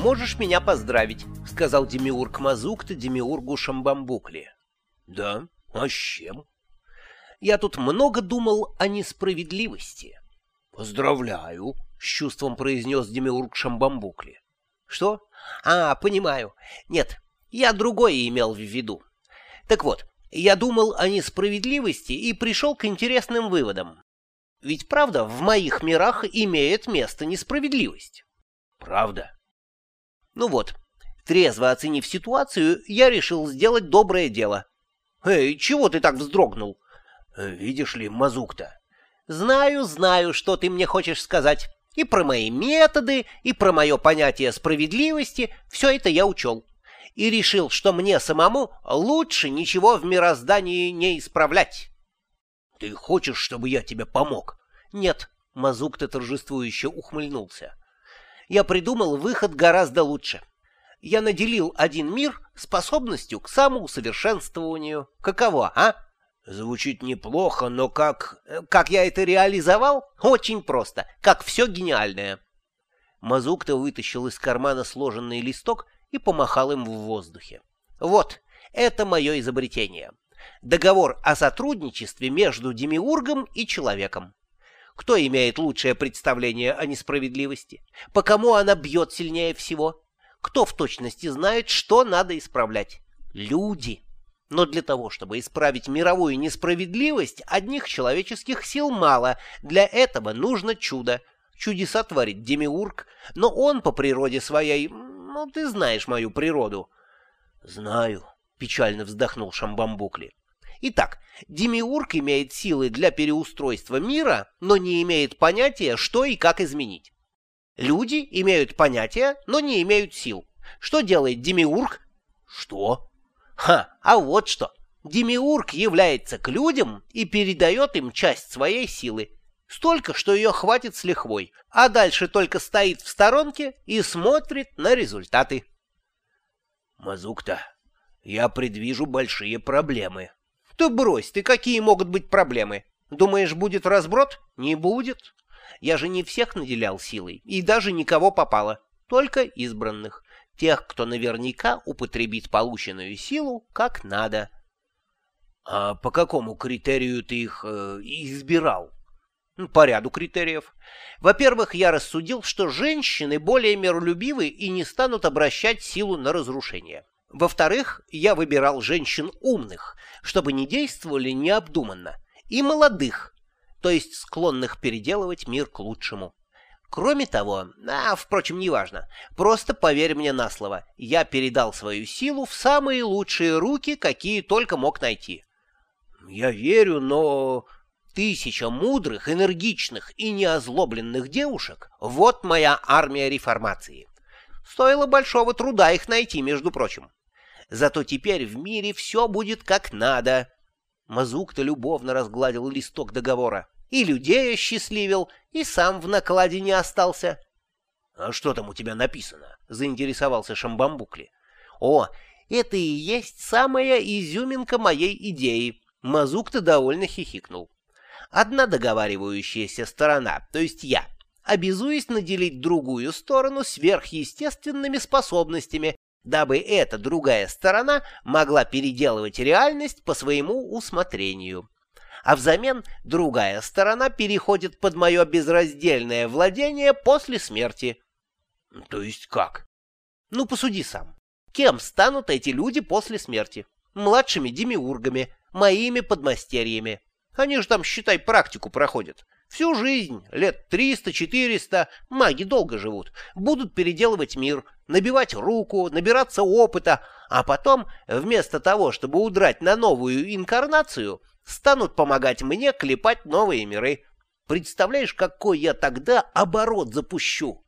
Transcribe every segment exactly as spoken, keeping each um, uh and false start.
можешь меня поздравить», — сказал демиург Мазукта демиургу Шамбамбукли. «Да? А с чем?» «Я тут много думал о несправедливости». «Поздравляю», — с чувством произнес демиург Шамбамбукли. «Что? А, понимаю. Нет, я другое имел в виду. Так вот, я думал о несправедливости и пришел к интересным выводам. Ведь правда, в моих мирах имеет место несправедливость». «Правда?» «Ну вот, трезво оценив ситуацию, я решил сделать доброе дело». «Эй, чего ты так вздрогнул?» «Видишь ли, Мазукта...» «Знаю, знаю, что ты мне хочешь сказать. И про мои методы, и про мое понятие справедливости — все это я учел. И решил, что мне самому лучше ничего в мироздании не исправлять». «Ты хочешь, чтобы я тебе помог?» «Нет», — Мазукта торжествующе ухмыльнулся. «Я придумал выход гораздо лучше. Я наделил один мир способностью к самоусовершенствованию. Каково, а?» «Звучит неплохо, но как...» «Как я это реализовал? Очень просто. Как все гениальное». Мазукта вытащил из кармана сложенный листок и помахал им в воздухе. «Вот, это мое изобретение. Договор о сотрудничестве между демиургом и человеком. Кто имеет лучшее представление о несправедливости? По кому она бьет сильнее всего? Кто в точности знает, что надо исправлять? Люди. Но для того, чтобы исправить мировую несправедливость, одних человеческих сил мало. Для этого нужно чудо. Чудеса творит демиург, но он по природе своей... Ну, ты знаешь мою природу». «Знаю», — печально вздохнул Шамбамбукли. «Итак, демиург имеет силы для переустройства мира, но не имеет понятия, что и как изменить. Люди имеют понятия, но не имеют сил. Что делает демиург?» «Что?» «Ха, а вот что. Демиург является к людям и передает им часть своей силы. Столько, что ее хватит с лихвой, а дальше только стоит в сторонке и смотрит на результаты». «Мазукта, я предвижу большие проблемы». «Да брось ты, какие могут быть проблемы? Думаешь, будет разброд? Не будет. Я же не всех наделял силой, и даже никого попало, только избранных. Тех, кто наверняка употребит полученную силу как надо». «А по какому критерию ты их э, избирал?» «По ряду критериев. Во-первых, я рассудил, что женщины более миролюбивы и не станут обращать силу на разрушение. Во-вторых, я выбирал женщин умных, чтобы не действовали необдуманно, и молодых, то есть склонных переделывать мир к лучшему. Кроме того, а, впрочем, неважно, просто поверь мне на слово, я передал свою силу в самые лучшие руки, какие только мог найти». «Я верю, но...» «Тысяча мудрых, энергичных и неозлобленных девушек — вот моя армия реформации. Стоило большого труда их найти, между прочим. Зато теперь в мире все будет как надо». Мазукта любовно разгладил листок договора. «И людей осчастливил, и сам в накладе не остался». «А что там у тебя написано?» — заинтересовался Шамбамбукли. «О, это и есть самая изюминка моей идеи». Мазукта довольно хихикнул. «Одна договаривающаяся сторона, то есть я, обязуюсь наделить другую сторону сверхъестественными способностями, дабы эта другая сторона могла переделывать реальность по своему усмотрению. А взамен другая сторона переходит под мое безраздельное владение после смерти». «То есть как?» «Ну, посуди сам. Кем станут эти люди после смерти? Младшими демиургами, моими подмастерьями. Они же там, считай, практику проходят. Всю жизнь, лет триста-четыреста, маги долго живут, будут переделывать мир, набивать руку, набираться опыта, а потом, вместо того, чтобы удрать на новую инкарнацию, станут помогать мне клепать новые миры. Представляешь, какой я тогда оборот запущу?»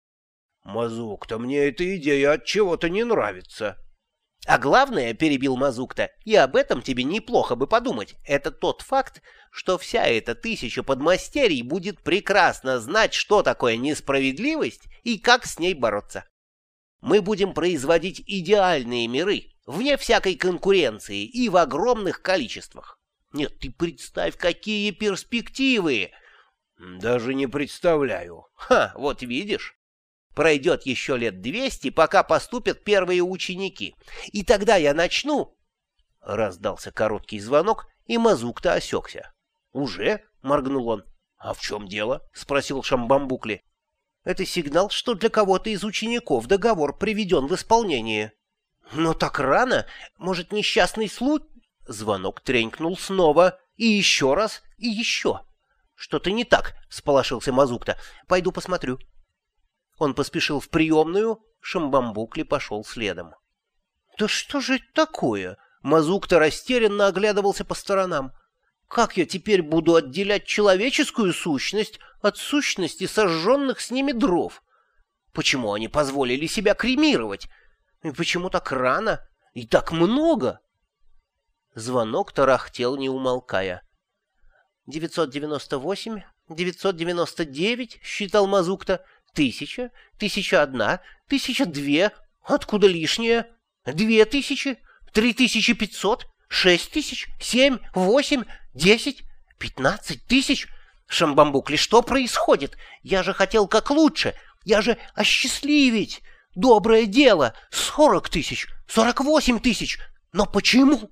«Мазукта, мне эта идея от чего-то не нравится». «А главное, — перебил Мазукта, — и об этом тебе неплохо бы подумать, это тот факт, что вся эта тысяча подмастерий будет прекрасно знать, что такое несправедливость и как с ней бороться. Мы будем производить идеальные миры, вне всякой конкуренции и в огромных количествах. Нет, ты представь, какие перспективы!» «Даже не представляю». «Ха, вот видишь». Пройдет еще лет двести, пока поступят первые ученики. И тогда я начну...» Раздался короткий звонок, и Мазукта осекся. «Уже?» — моргнул он. «А в чем дело?» — спросил Шамбамбукли. «Это сигнал, что для кого-то из учеников договор приведен в исполнение». «Но так рано? Может, несчастный случай?» Звонок тренькнул снова, и еще раз, и еще. «Что-то не так», — всполошился Мазукта. «Пойду посмотрю». Он поспешил в приемную, Шамбамбукли пошел следом. «Да что же это такое?» Мазукта растерянно оглядывался по сторонам. «Как я теперь буду отделять человеческую сущность от сущности сожженных с ними дров? Почему они позволили себя кремировать? И почему так рано? И так много?» Звонок тарахтел, не умолкая. «девятьсот девяносто восемь, девятьсот девяносто девять», — считал Мазукта. «Тысяча, тысяча одна, тысяча две. Откуда лишнее? Две тысячи, три тысячи пятьсот, шесть тысяч, семь, восемь, десять, пятнадцать тысяч. Шамбамбукли, что происходит? Я же хотел как лучше. Я же осчастливить. Доброе дело. Сорок тысяч, сорок восемь тысяч. Но почему?»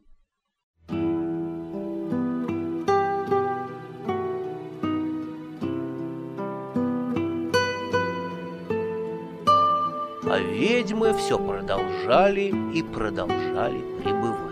А ведьмы все продолжали и продолжали пребывать.